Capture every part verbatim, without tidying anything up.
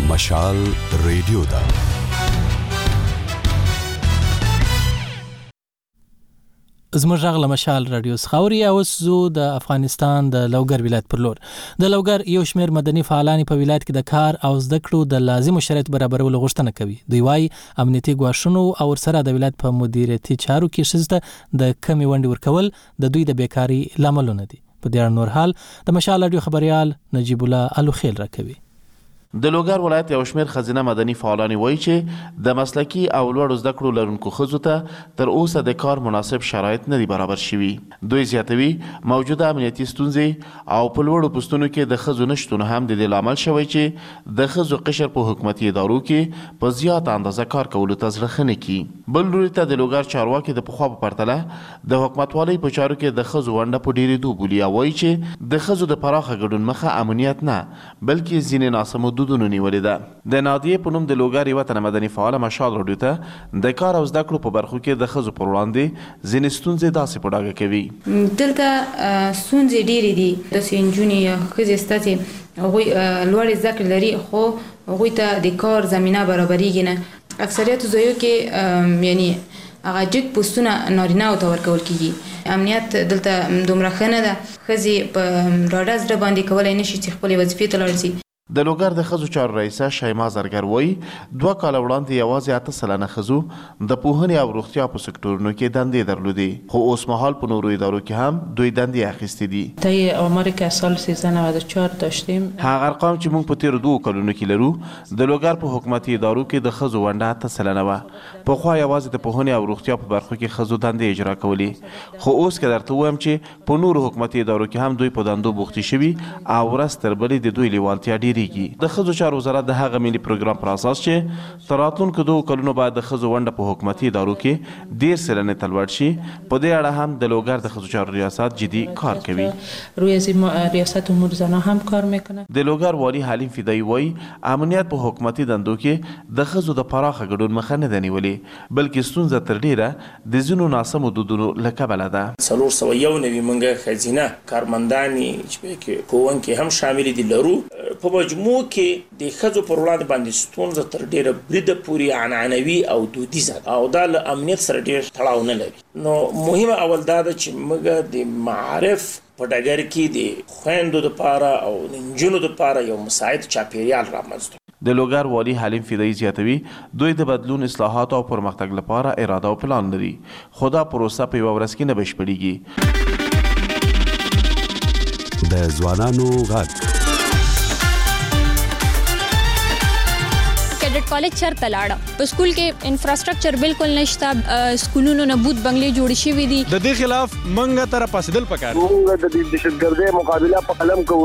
مشال ریډیو ده. زموږ غږ له مشال رادیو څخه اوري. اوس زه د افغانستان د لوګر ولایت پر لور. د لوګر یو شمېر مدني فعالان په ولایت کې د کار او زده کړو د لازمو شرایطو برابرولو غوښتنه کوي. دوی وايي امنیتي ګواښونو او ورسره د ولایت په مدیریتي چارو کې ښځو ته د کمې ونډې ورکول د دوی د بیکاري لاملونه دي. په دې اړه نور حال د مشال رادیو خبريال نجیب الله الوخیل راکوي. د لوګر ولایت یو شمېر ښځینه مدني فعالان وایي چې د مسلکي او لوړو زده کړو لرونکو ښځو ته تر اوسه د کار مناسب شرایط نه دي برابر شوي. دوی زیاتوي موجوده امنیتي ستونزې او په لوړو پوستونو کې د ښځو نشتون هم د دې لامل شوی چې د ښځو قشر په حکومتي ادارو کې په زیاته اندازه کار کولو ته زړه ښه نه کړي. بل لوري ته د لوګر چارواکي د پخوا په پرتله د حکومتوالۍ په چارو کې د ښځو ونډه په ډېرېدو بولي او وایي چې د ښځو د پراخه ګډون مخه امنیت نه بلکې ځینې ناسمو دودونو نیولې ده. د نادیې په نوم د لوګر یوه تنه مدني فعاله مشال راډیو ته د کار او زده کړو په برخو کې د ښځو پر وړاندې ځینې ستونزې داسې په ډاګه کوي. دلته ستونزې ډېرې دي. داسې نجونې یا ښځې شته چې هغوی لوړې زده کړې لري خو هغوی ته د کار زمینه برابرېږي نه. اکثریتو ځایو کې یعنی هغه جګ پوستونه نارینه‌و ته ورکول کېږي. امنیت دلته دومره ښه نه ده. ښځې په ډاډه زړه باندې کولی نه شي چې خپلې وظیفې ته لاړ شي. د لوګر د ښځو چارو رئیسه شیما زرګر وایي دوه کاله وړاندې یوازې اته سلنه ښځو د پوهنې او روغتیا په سکتورونو کې دندې درلودې خو اوس مهال په نورو ادارو کې هم دوی دندې اخیستې دي. طی آماری که سال سیزده نود و چهار داشتیم هغه ارقام چې موږ په تیرو دوو کلونو کې لرو د لوګر په حکومتي ادارو کې د ښځو ونډه اته سلنه وه. پخوا یوازې د پوهنې او روغتیا په برخو کې ښځو دندې اجرا کولې خو اوس که درته ووایم چې په نورو حکومتي ادارو کې هم دوی په دندو بوختې شوي او ورځ تر بلې د دوی لیوالتیا ډېرېږي. د ښځو چارو وزارت د هغه ملي پروګرام پر اساس چې تر راتلونکو دوو کلونو باید د ښځو ونډه په حکومتي ادارو کې ډېر سلنې ته لوړ شي. په دې اړه هم د لوګر د ښځو چارو ریاست جدي کار کوي. روی ریاست امور زنان هم کار میکنه. د لوګر والی حلیم فدایی وایي امنیت په حکومتي دندو کې د ښځو د پراخه ګډون مخه نه ده نیولې بلکې ستونزه تر ډېره د ځینو ناسمو دودونو له کبله ده. څلور سوه یو نوي موږ ښځینه کارمندانې چې پکې ښوونکي هم شامل دي لرو. په مجموع کې د ښځو پر وړاندې باندې ستونزه تر ډېره بریده پورې عنعنوي او دودیزه او دا له امنیت سره ډېر تړاو نه لري. نو مهمه اول دا ده چې موږ د معارف په ډګر کې د خویندو دپاره او د نجونو دپاره یو مساعد چاپېریال رامنځته. د لوګر والي حلیم فدایی زیاتوي دوی د بدلون اصلاحات او پرمختګ لپاره اراده او پلان لري خو دا پروسه په یوه ورځ کې نه بشپړېږي. د ځوانانو غږ کیډټ کالج چرته لاړه. په سکول کې انفراستراکچر بالکل نشته. سکولونو نه بوت بنگلې جوړې شوي دي. د دې خلاف منګه تر پاسدل پکار. موږ د دهشتګردۍ مقابله په قلم کوو.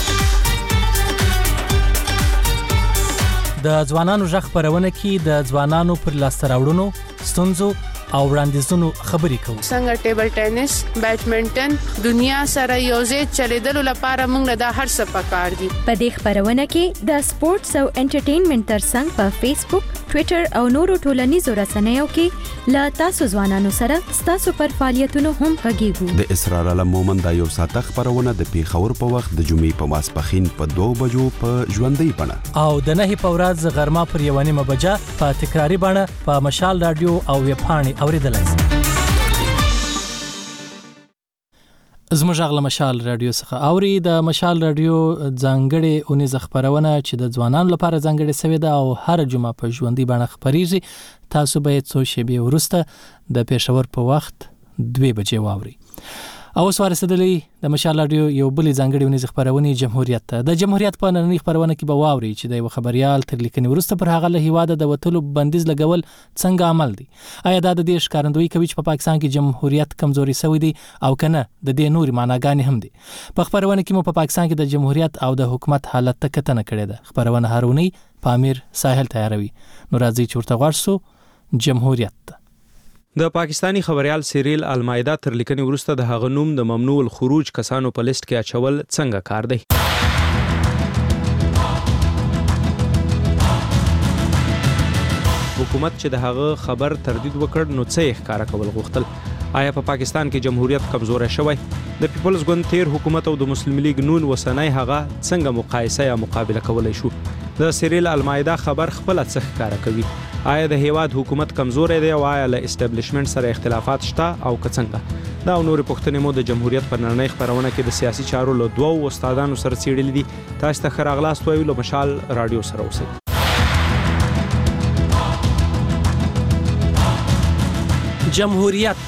د ځوانانو غږ خپرونه کې د ځوانانو پر لاسته راوړنو ستونزو او وړاندیزونو خبرې کوو. څنګه ټیبل ټینس، بیډمنټن دنیا سره یوځای چلیدلو لپاره موږ د هر څه پکار دي. په دې خبرونه کې د سپورتس او انټرټینمنټ ترڅنګ په فیسبوک، ټویټر او نورو ټولنیزو رسنیو کې له تاسو ځوانانو سره ستاسو پر فعالیتونو هم غږیږو. د اسرار علم مومند دا یو ساعته خبرونه د پیښور په وخت د جمعې په ماسپښین په دوه بجو په ژوندۍ بڼه او د نهې په ورځ غرمه پر یوه نیمه بجه په تکراري بڼه په مشال رادیو او ویبپاڼې اوریدلای شئ. زموږ غږ له مشال رادیو څخه اوري. د مشال رادیو ځانګړې اونیزه خپرونه چې د ځوانانو لپاره ځانګړې سوې ده او هر جمعه په ژوندۍ بڼه خپریږي. تاسو باید څو شېبې وروسته د پېښور په وخت دوه بجې واورئ. او اوس ورسېدلی د مشال رادیو یو بلې ځانګړې اونیزې خپرونې جمهوریت ته. د جمهوریت په نننۍ خپرونه کې به واورئ چې د یو خبریال تر لیکنې وروسته پر هغه له هیواده د وتلو بندیز لګول څنګه عمل دی. آیا دا د دې ښکارندویي کوي چې په پاکستان کې جمهوریت کمزوري شوی دی او که نه د دې نورې معناګانې هم دي. په خپرونه کې مو په پاکستان کې د جمهوریت او د حکومت حالت ته کتنه کړې ده. خپرونه هر اونۍ په امیر ساحل تیاروي. نو راځئ چې ورته غوږ شو. جمهوریت ته د پاکستانی خبريال سیریل المایده تر لیکنې وروسته د هغه نوم د ممنوع الخروج کسانو په لیست کې اچول څنګه کار دی. حکومت چې د هغه خبر تردید وکړ نو څه ښکارا کول غوښتل. آیا په پاکستان کې جمهوریت کمزوری شوی؟ د پیپلز ګوند تیر حکومت او د مسلم لیگ نون وسنۍ هغه څنګه مقایسه یا مقابله کولای شو؟ د سیریل المایده خبر خپل څخه ښکارا کوي. آیا د هیواد حکومت کمزورې دی او آیا له اسټابلیشمنت سره اختلافات شته او که څنګه؟ دا او نورې پوښتنې مو د جمهوریت په نړۍ خبرونه کې د سیاسي چارو له دوو استادانو سره څېړلې دي. تاسو ته ښه راغلاست وایو له مشال راډیو سره اوسئ. جمهوریت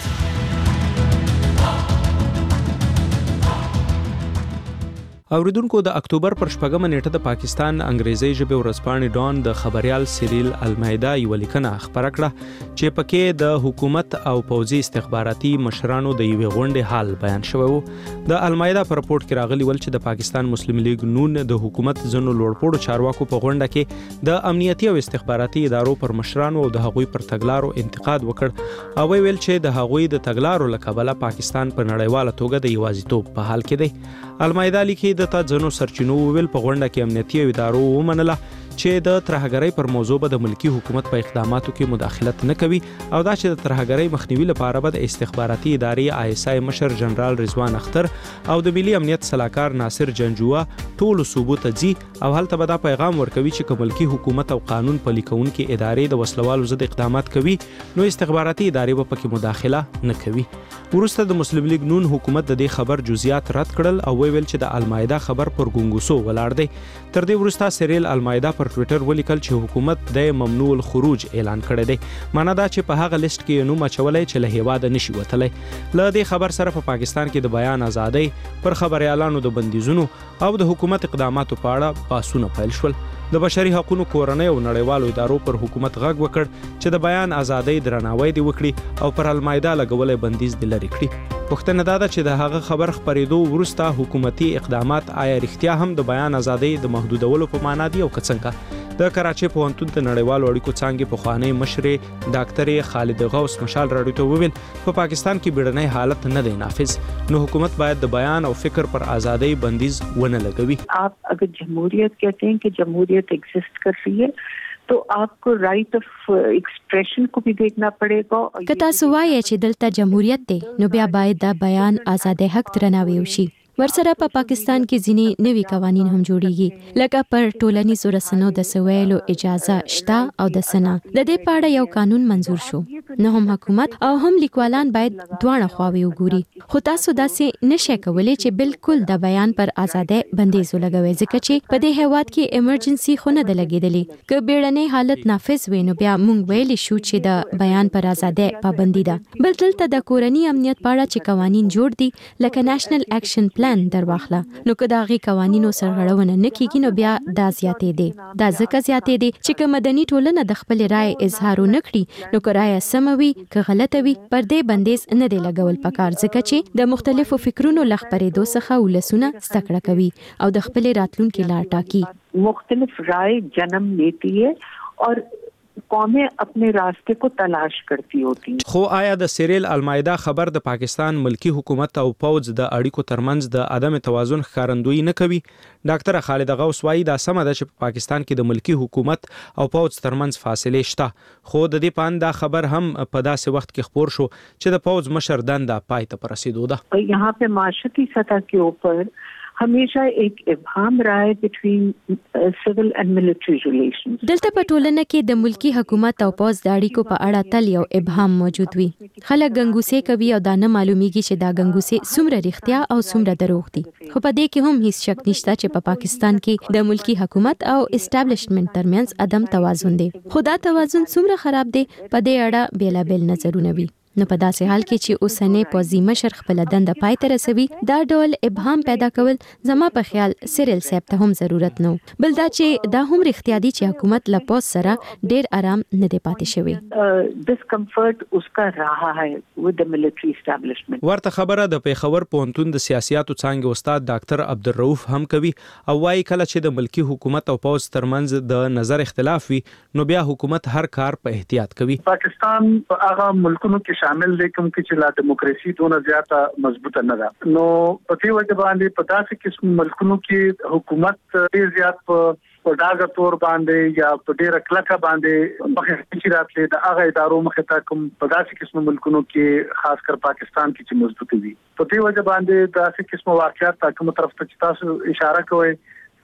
اوریدونکو د اکتوبر پر شپږمه نیټه د پاکستان انګریزي ژبې ورځپاڼې ډان د خبريال سیریل المایده یو لیکنه خبره کړه چې پکې د حکومت او پوځي استخباراتي مشرانو د یوې غونډې حال بیان شوی وو. د المایده پر رپورت کې راغلی ول چې د پاکستان مسلم لیگ نون د حکومت ځنو لوړپوړو چارواکو په غونډه کې د امنیتي او استخباراتي ادارو پر مشرانو او د هغوی پر تګلارو انتقاد وکړ او ویل چې د هغوی د تګلارو له کبله پاکستان په نړیواله توګه د یوازیتوب په حال کې دی. المایده لیکي د تا ځنو سرچینو ویل په غونډه کې امنیتي ادارو ومنله چې د ترهګرۍ پر موضوع به د ملکی حکومت په اقداماتو کې مداخلت نه کوي او دا چې د ترهګرۍ مخنیوي لپاره به د استخباراتي ادارې آی اس آی مشر جنرال رضوان اختر او د ملي امنیت سلاکار ناصر جنجوه ټول ثبوت ځي او هلته به دا پیغام ورکوي چې کوم ملکی حکومت او قانون پلي کوونکي ادارې د وسلوالو ضد اقدامات کوي نو استخباراتي ادارې به پکې مداخله نه کوي. وروسته د مسلم لیگ نون حکومت د دې خبر جزئیات رد کړل او ویل چې د المایده خبر پر ګونګوسو ولاړ دی. تر دې وروسته سیریل المایده پر ټوئیټر ولیکل چې حکومت د ممنوع الخروج اعلان کړی دی. معنا دا چې په هغه لیست کې نوم اچولای چې له هیواده نشي وتلی. له دې خبر سره په پاکستان کې د بیان ازادۍ پر خبريالانو د بندیزونو او د حکومت اقداماتو په اړه بحثونه پیل شول. د بشري حقوقو کورنۍ او نړیوالو ادارو پر حکومت غږ وکړ چې د بیان ازادۍ درناوی دی وکړي او پر المایده لګولې بندیز دی لري کړي. پوښتنه دا ده چې د هغه خبر خبرېدو وروسته حکومتي اقدامات آیا رښتیا هم د بیان ازادۍ د محدودولو په معنا دي او که څنګه؟ د کراچۍ پوهنتون د نړیوالو اړیکو څانګې پخوانی مشرې ډاکټرې خالد غوث مشال راډیو ته وویل په پا پاکستان کې بیړنی حالت نه دی نافذ نو حکومت باید د بیان او فکر پر ازادۍ بندیز ونه لګوي. آپ اگر جمہوریت کہتے ہیں کہ جمہوریت ایگزسٹ کر رہی ہے تو آپ کو رائٹ اف ایکسپریشن کو بھی دیکھنا پڑے گا. کتا سوای چې دلته جمهوریت دی نو بیا باید د بیان ازادۍ حق درناوی وشي. ورسره په پا پاکستان کې ځینې نوي قوانين هم جوړیږي لکه پر ټولنیزو رسنیو د سویلو اجازه شته او د سنا د دې په اړه یو قانون منزور شو. نو هم حکومت او هم لیکوالان باید دواړه خواوې وګوري. خو تاسو داسې نشئ کولی چې بالکل د بیان پر ازادۍ بندیز ولګوي ځکه چې په دې هیواد کې ایمرجنسي خو نه ده لګېدلې. که بیړنی حالت نافذ وي نو بیا موږ ویلی شو چې د بیان پر ازادۍ پابندي ده. بل دلته د کورنی امنیت په اړه چې قوانین جوړ دي لکه نېشنل اکشن پلان در واخله نو که دا غي قوانینو سرغړونه نه کیږي نو بیا دا زیاتې دي. دا ځکه زیاتې دي چې که مدني ټولنه د خپل رائے اظهار نه کړي نو که رائے سموي که غلطه وي پر دې بندیز نه دی لګول پکار ځکه چې د مختلفو فکرونو لخپرېدو څخه ولسونه ستکړه کوي او د خپل راتلونکي لار ټاکي. مختلف رائے جنم لیتی ہے اور قومیں اپنے راستے کو تلاش کرتی ہوتی ہیں. خو آیا د سیریل المایده خبر د پاکستان ملکی حکومت او پوځ د اړیکو ترمنځ د عدم توازن ښکارندویي نه کوي؟ ډاکټر خالد غوث وايي دا سمه ده چې په پاکستان کې د ملکی حکومت او پوځ ترمنځ فاصله شته. خو د دې پاند دا خبر هم په داسې وخت کې خبر شو چې د پوځ مشر دنده پای ته رسیدو ده. یہاں پہ معاشرتی سطح کے اوپر همیشه ایک ابهام رہا ہے بټوین سیول اینڈ ملټری ریلیشنز. دلته په ټولنه کې د ملکی حکومت او پوځ د اړیکو په اړه تل یو ابهام موجود وي. خلک ګنګوسې کوي او دا نه معلومیږي چې دا ګنګوسې څومره رښتیا او څومره دروغ دي. خو په دې کې هم هیڅ شک نشته چې په پا پاکستان کې د ملکی حکومت او اسټابلیشمنت ترمنځ عدم توازن دی. خو دا توازن څومره خراب دی په دې اړه بیلابل نظرونه وي. نو په داسې حال کې چې اوسنۍ پوځي مشر خپل دنده پای ته رسوي دا ډول ابهام پیدا کول زما په خیال سیریل صاحب ته هم ضرورت نه بل دا چې دا هم رښتیا دي چې حکومت له پوځ سره ډیر آرام نه دی پاتې شوی. ډسکمفورټ اسکا رہا ہے ود د ملټری اسټابلیشمنت. ورته خبره د پیښور پوهنتون د سیاسياتو څانګې استاد ډاکټر عبدالرؤف هم کوي او وايي کله چې د ملکی حکومت او پوځ ترمنځ د نظر اختلاف وي نو بیا حکومت هر کار په احتیاط کوي. پاکستان په هغه ملکونو کې شامل دی کوم کې چې لا دیموکراسي دونه زیاته مضبوطه نه ده. نو په دې وجه باندې په داسې قسم ملکونو کې حکومت ډېر زیات په ډاګه تور باندې یا په ډېر کلکه باندې مخې چې راتلې د هغه ادارو مخې ته کوم په داسې قسم ملکونو کې خاص کر پاکستان کې چې مضبوطه وي. په دې وجه باندې داسې قسم واقعیت کوم طرف ته چې تاسو اشاره کوئ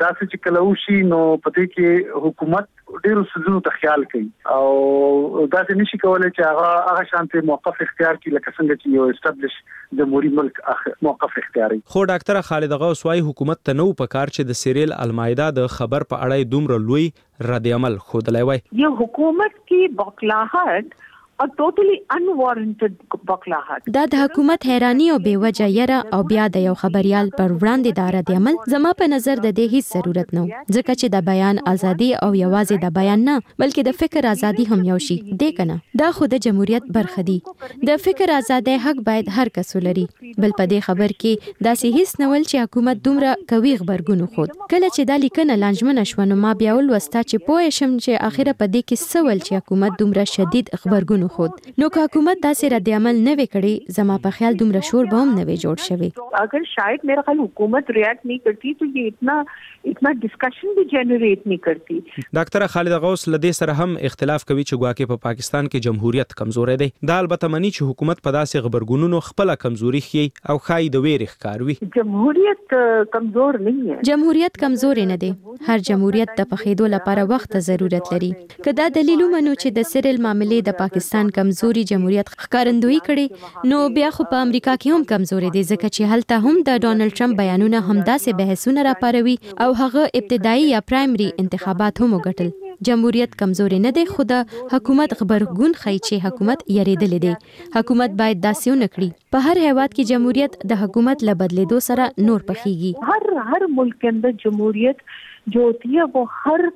داسې چې کله وشي نو پدې کې حکومت ډیرو سيزونو ته خیال کوي او داسې نشي کولای چې هغه هغه شانتي موقف اختیار کړي لکه څنګه چې یو اسټابلیش جمهوریت ملک موقف اختیاري. خو ډاکټر خالد غوث وايي حکومت ته نو په کار چې د سیریل المائده د خبر په اړه دومره لوی رد عمل خودلای وای. یو حکومت کې بوکلاهټ او ټوټلی انوارنټډ بوکلاهټ دا د حکومت حیرانی او بیوجه یره او بیا د یو خبريال پر وړاندې د رد عمل زما په نظر د دې هیڅ ضرورت نه ځکه چې د بیان ازادي او یوازې د بیان نه بلکې د فکر ازادي هم یو شي دی کنه. دا خو د جمهوریت برخه دي. د فکر ازادي حق باید هر کس ولري. بل په دې خبر کې داسې هیڅ نول چې حکومت دومره کوي خبرګون خود کله چې د لیکنه لنجمن شونه ما بیا ول وستا چې پوه شم چې اخیره په دې کې سوال چې حکومت دومره شدید خبرګون خود نو که حکومت داسې رد عمل نه وکړي زما په خیال دومره شور به هم نه وي جوړ شوی. اگر شاید میرا خیال حکومت ریاکٹ نہیں کرتی تو یہ اتنا اتنا ڈسکشن بھی جنریٹ نہیں کرتی. ډاکټر خالد غوث لدې سره هم اختلاف کوي چې ګواکې په پاکستان کې جمهوریت کمزوري دی. دا البته مني چې حکومت په داسې خبرګونونو خپل کمزوري خي او خای د ویری ښکاروي. جمهوریت کمزور نه دی. جمهوریت کمزور نه دی. هر جمهوریت ته په خېدو لپاره وخت ضرورت لري. کدا دلیل ومنو چې د سیریل معاملې د پاکستان کمزوري جمهوریت ښکارندوی کړي نو بیا خو په امریکا کې هم کمزوري دي ځکه چې هلته هم د ډونلډ ټرمپ بیانونه همداسې بحثونه راپاروي او هغه ابتدایي یا پرایمري انتخابات هم وګټل. جمهوریت کمزوري نه دی خو د حکومت خبرګون خی چې حکومت یریدل دي. حکومت باید داسې ونه کړي. په هر هیواد کې جمهوریت د حکومت له بدلیدو سره نور پخېږي. هر هر ملک के अंदर جمهوریت जो होती है वो हर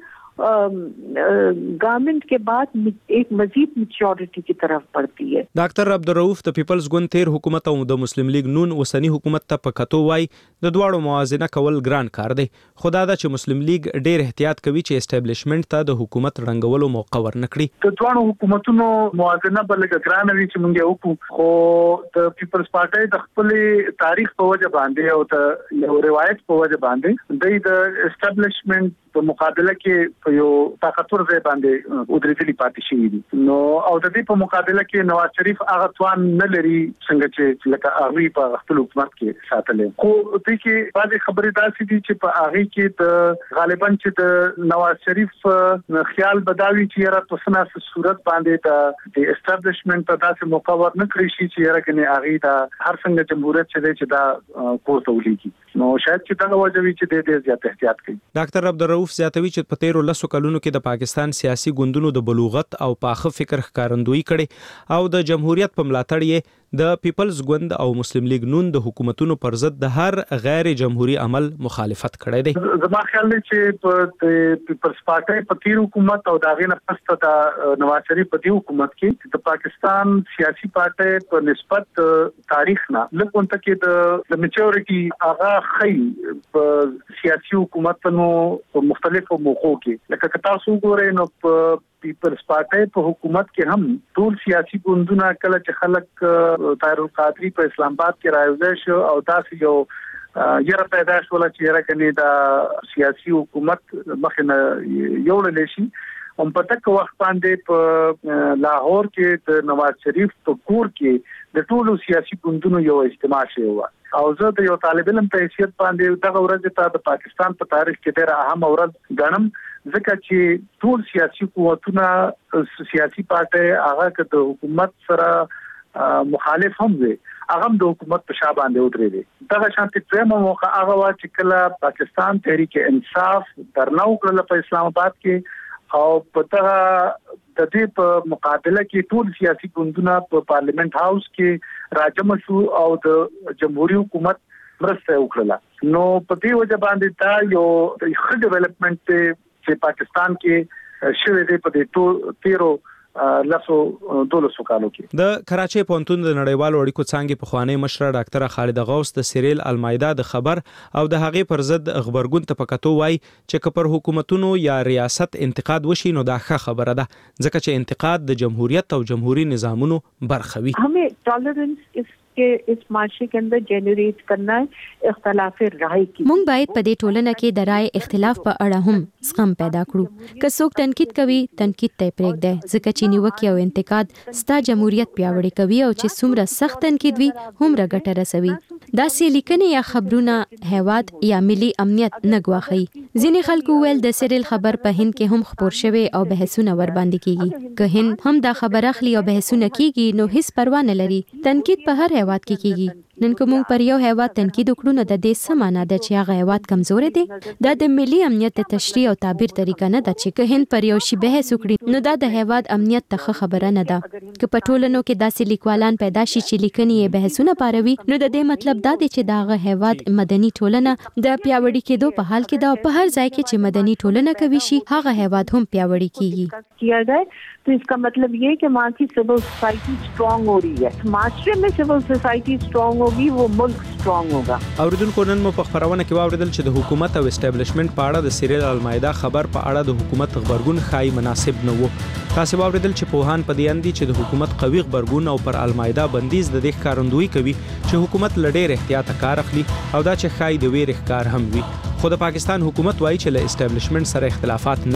गवर्नमेंट के बाद एक मजीद मैच्योरिटी की तरफ बढ़ती है. ډاکټر عبدالرؤف د پیپلز ګوند تیر حکومت او د مسلم لیگ نون اوسنی حکومت ته په کتو وای د دواړو موازنه کول ګران کار دی. خدا دا چې مسلم لیگ ډیر احتیاط کوي چې اسټابلیشمنت ته د حکومت رنګولو موقع ورنکړي. د دواړو حکومتونو موازنه بلګ ګران وی چې مونږ یو خو د پیپلز پارټي د خپل تاریخ په وجه باندې او د یو روایت په وجه باندې د اسټابلیشمنت په مقابله کې په یو طاقتور ځای باندې ودرېدلي پاتې شي دي. نو او د دې په مقابله کې نواز شریف هغه توان نه لري څنګه چې لکه هغه په خپل حکومت کې ساتلې. خو دې کې بعضې خبرې داسې دي چې په هغه کې د غالبا چې د نواز شریف خیال بداوي چې را په سناسه صورت باندې د اسټابلیشمنت په داسې موقع ورنه کړی شي چې را کني هغه د هر څنګه جمهوریت چې چې دا کوته ولېږي. نو شاید چې دا وجوي چې د دې زیات احتیاط کوي. ډاکټر عبدالرؤف زیاتوي چې په تیرو لسو کلونو کې د پاکستان سیاسي ګوندونو د بلوغت او پاخه فکر ښکارندویي کړي او د جمهوریت په ملاتړ یې د پیپلز ګوند او مسلم لیگ نون د حکومتونو پر ضد د هر غیر جمهوریت عمل مخالفت کړی دی. زما خیال دی چې په پیپلز پارټي په تیر حکومت او داغې نه پس د نواز شریف په دې حکومت کې د پاکستان سیاسي پارټي په نسبت تاریخ نه لکه کې د میچورټي هغه خی په سیاسي حکومتونو په مختلفو موقعو کې لکه تاسو ګورئ نو په پیپلز پارټي په حکومت کې هم ټول سیاسي ګوندونه کله چې خلک طاهر القادری په اسلام آباد کې راوځي شو او تاسو یو یره پیدا شول چې یره کني دا سیاسي حکومت مخنه یو لشي هم په تک وخت باندې په لاهور کې د نواز شریف په کور کې د ټولو سیاسي ګوندونو یو اجتماع شوی و او زه د یو طالب علم په حیثیت باندې دغه ورځ ته د پاکستان په تاریخ کې ډېر اهم ورځ ګڼم ځکه چې ټول سیاسي قوتونه سیاسي پارټي هغه د حکومت سره مخالف هم دي هغه د حکومت په شا باندې ودرېدي. دغه شانتي پرېمو موقع هغه وا چې کله پاکستان تحریک انصاف درنو کړل په اسلام آباد کې او په دغه د دې په مقابله کې ټول سیاسي ګوندونه په پارلیمنت هاوس کې راجم شو او د جمهوریت حکومت مرسته وکړه. نو په دې وجه باندې دا یو ښه ډیولپمنٹ چې پاکستان کې شوه دی په دې تیرو لاسو دولسو کالو کې. د کراچۍ پونتون د نړیوالو اړیکو څانګې په خوانی مشره ډاکټر خالد غوث د سیریل المائده د خبر او د هغې پر ضد خبرګون ته پکاتو وای چې کپر حکومتونو یا ریاست انتقاد وشي نو دا ښه خبره ده ځکه چې انتقاد د جمهوریت او جمهوریت نظامونو برخه وي. हमें टॉलरेंस इस के इस معاشره کې اندر جنریټ کرنا ہے اختلاف رائے کی. مونږ باید په دې ټولنه کې د رائے اختلاف په اړه هم زغم پیدا کړو. که څوک تنقید کوي تنقید ته پرېږده ځکه چې نیوکه او انتقاد ستا جمهوریت پیاوړی کوي او چې څومره سخت تنقید وي هومره ګټه رسوي. داسې لیکنې یا خبرونه هیواد یا ملي امنیت نه ګواښي. ځینې خلکو ویل د سیریل خبر په هند کې هم خبر شوی او بحثونه ور باندې کیږي. که هند هم دا خبر اخلي او بحثونه کیږي نو هیڅ پروا نه لري. تنقید په هر هیواد کې کیږي. نن کوم پر یو هیواد تنقید وکړو نو د دې څه معنی ده چې هغه هیواد کمزور دی؟ دا د ملي امنیت د تشریح او تعبیر طریقه نه ده چې که هند پر یو شی بحث وکړي نو دا د هیواد امنیت ته خبره نه ده. که په ټولنو کې داسې لیکوالان پیدا شي چې لیکنې یې بحثونه پاروي نو د دې مطلب دا دی چې داغه هیواد مدني ټولنه د پیاوړي کېدو په حال کې ده او په هر ځای کې چې مدني ټولنه کوي شي هغه هیواد هم پیاوړي کیږي. किया जाए तो इसका मतलब ये है कि वहाँ की सिविल सोसाइटी स्ट्रांग हो रही है. माशरे में सिविल सोसाइटी स्ट्रांग होगी वो मुल्क स्ट्रांग होगा. اوریدونکو نن مو په خبرونه کې واوریدل چې د حکومت او اسټابلیشمنت په اړه د سیریل المایدا خبر په اړه د حکومت خبرګون خای مناسب نه وو. تاسو واوریدل چې پوهان په دې اندي چې د حکومت قوي خبرګون او پر المایدا بندیز د دې ښکارندوی کوي چې حکومت لډېر احتیاط کار اخلي او دا چې خای د ویر ښکار هم وي. خو د پاکستان حکومت وایي چې له اسټابلیشمنت سره اختلافات